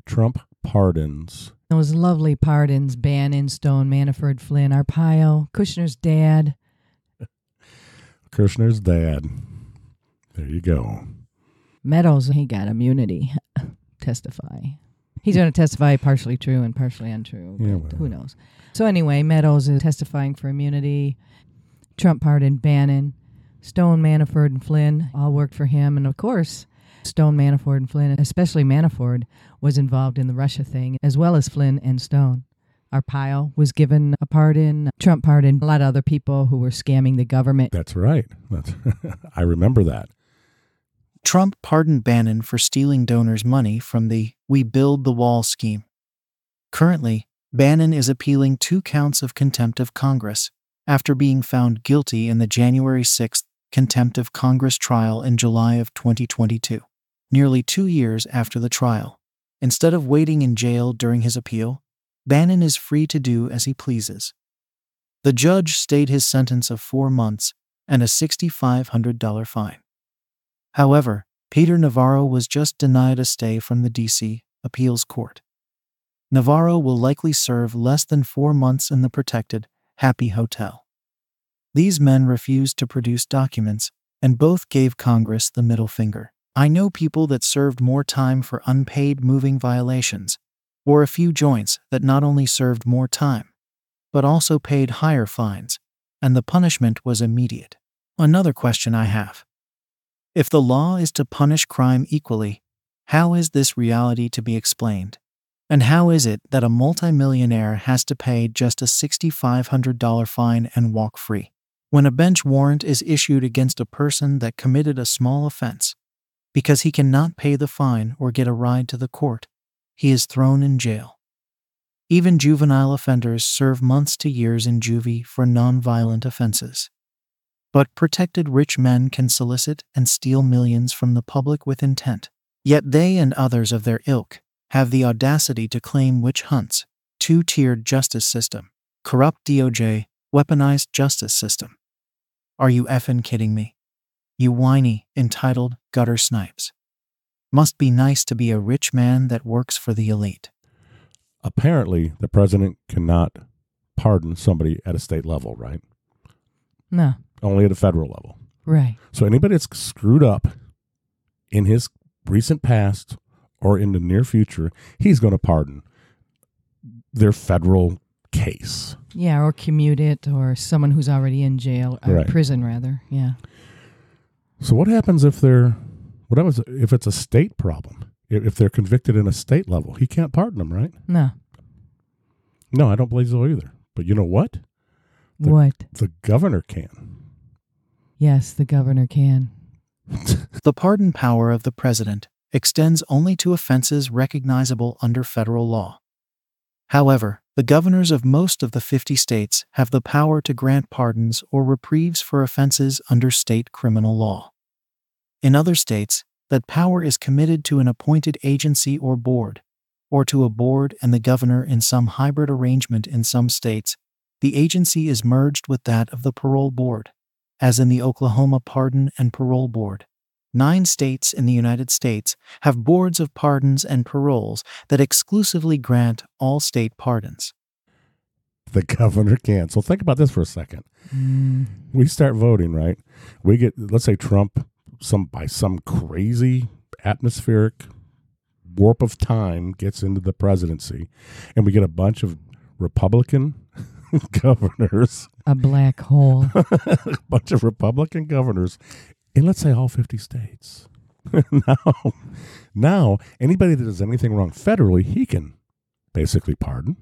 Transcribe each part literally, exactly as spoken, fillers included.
Trump pardons. Those lovely pardons, Bannon, Stone, Manafort, Flynn, Arpaio, Kushner's dad. Kushner's dad. There you go. Meadows, he got immunity. Testify. He's going to testify partially true and partially untrue. Yeah, But well. who knows? So anyway, Meadows is testifying for immunity. Trump pardoned Bannon. Stone, Manafort, and Flynn all worked for him. And of course, Stone, Manafort, and Flynn, especially Manafort, was involved in the Russia thing, as well as Flynn and Stone. Arpaio was given a pardon. Trump pardoned a lot of other people who were scamming the government. That's right. That's I remember that. Trump pardoned Bannon for stealing donors' money from the We Build the Wall scheme. Currently, Bannon is appealing two counts of contempt of Congress after being found guilty in the January sixth contempt of Congress trial in July of twenty twenty-two, nearly two years after the trial. Instead of waiting in jail during his appeal, Bannon is free to do as he pleases. The judge stayed his sentence of four months and a six thousand five hundred dollars fine. However, Peter Navarro was just denied a stay from the D C Appeals Court. Navarro will likely serve less than four months in the protected Happy Hotel. These men refused to produce documents, and both gave Congress the middle finger. I know people that served more time for unpaid moving violations, or a few joints that not only served more time, but also paid higher fines, and the punishment was immediate. Another question I have. If the law is to punish crime equally, how is this reality to be explained? And how is it that a multimillionaire has to pay just a six thousand five hundred dollars fine and walk free? When a bench warrant is issued against a person that committed a small offense, because he cannot pay the fine or get a ride to the court, he is thrown in jail. Even juvenile offenders serve months to years in juvie for non-violent offenses. But protected rich men can solicit and steal millions from the public with intent. Yet they and others of their ilk have the audacity to claim witch hunts, two-tiered justice system, corrupt D O J, weaponized justice system. Are you effing kidding me? You whiny, entitled gutter snipes. Must be nice to be a rich man that works for the elite. Apparently, the president cannot pardon somebody at a state level, right? No. Only at a federal level. Right. So anybody that's screwed up in his recent past or in the near future, he's going to pardon their federal case. Yeah, or commute it, or someone who's already in jail, or Right. prison, rather. Yeah. So what happens if they're, what happens if it's a state problem? If if they're convicted in a state level, he can't pardon them, right? No. No, I don't believe so either. But you know what? The- What? The governor can. Yes, the governor can. The pardon power of the president extends only to offenses recognizable under federal law. However, the governors of most of the fifty states have the power to grant pardons or reprieves for offenses under state criminal law. In other states, that power is committed to an appointed agency or board, or to a board and the governor in some hybrid arrangement. In some states, the agency is merged with that of the parole board, as in the Oklahoma Pardon and Parole Board. Nine states in the United States have boards of pardons and paroles that exclusively grant all state pardons. The governor can. So think about this for a second. Mm. We start voting, right? We get, let's say Trump, some by some crazy atmospheric warp of time gets into the presidency, and we get a bunch of Republican governors, A black hole. a bunch of Republican governors in, let's say, all fifty states. now, now, anybody that does anything wrong federally, he can basically pardon.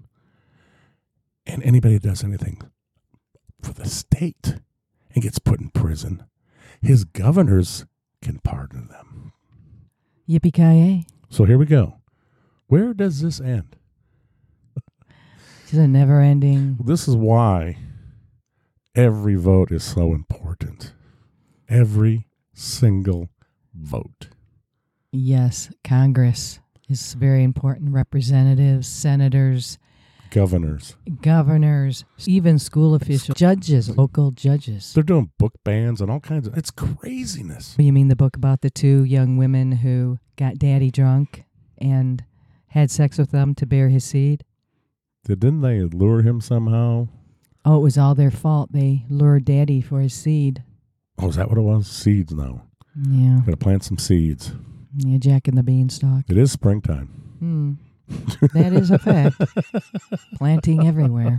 And anybody that does anything for the state and gets put in prison, his governors can pardon them. Yippee-ki-yay. So here we go. Where does this end? It's a never-ending. This is why every vote is so important. Every single vote. Yes, Congress is very important. Representatives, senators, Governors. governors, even school officials, judges, local judges. They're doing book bans and all kinds of, it's craziness. You mean the book about the two young women who got daddy drunk and had sex with them to bear his seed. Didn't they lure him somehow? Oh, it was all their fault. They lured Daddy for his seed. Oh, is that what it was? Seeds now. Yeah. Gotta plant some seeds. Yeah, Jack and the Beanstalk. It is springtime. Hmm. That is a fact. Planting everywhere.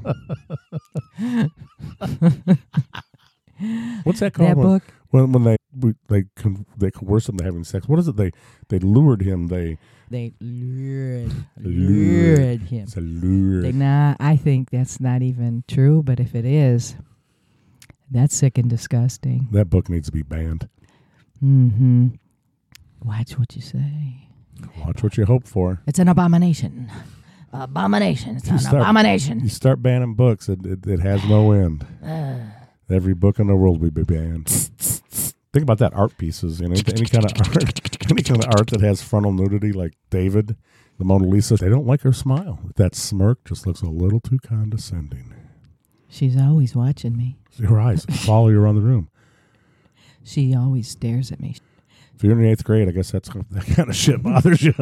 What's that called? That when, book? When when they we, they con, they coerced him to having sex. What is it? They they lured him. They They lured, Lured. lured him. it's a lure. They, nah, I think that's not even true, but if it is, that's sick and disgusting. That book needs to be banned. Mm-hmm. Watch what you say. Watch what you hope for. It's an abomination. Abomination. It's You an start- abomination. You start banning books, it it, it has no end. Uh, Every book in the world will be banned. Think about that art pieces. You know, any kind of art, any kind of art that has frontal nudity, like David, the Mona Lisa. They don't like her smile. That smirk just looks a little too condescending. she's always watching me. Her eyes follow you around the room. She always stares at me. If you're in the eighth grade, I guess that's that kind of shit bothers you.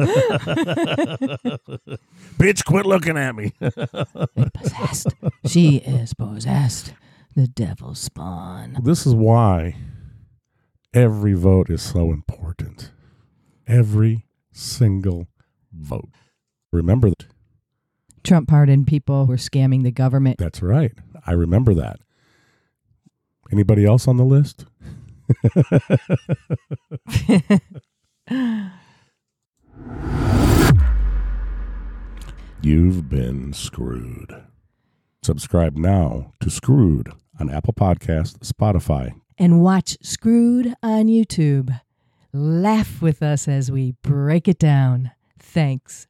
Bitch, quit looking at me. It's possessed. She is possessed. The devil's spawn. This is why every vote is so important. Every single vote. Remember that. Trump pardoned people who were scamming the government. That's right. I remember that. Anybody else on the list? You've been screwed. Subscribe now to Screwed on Apple Podcasts, Spotify. And watch Screwed on YouTube. Laugh with us as we break it down. Thanks.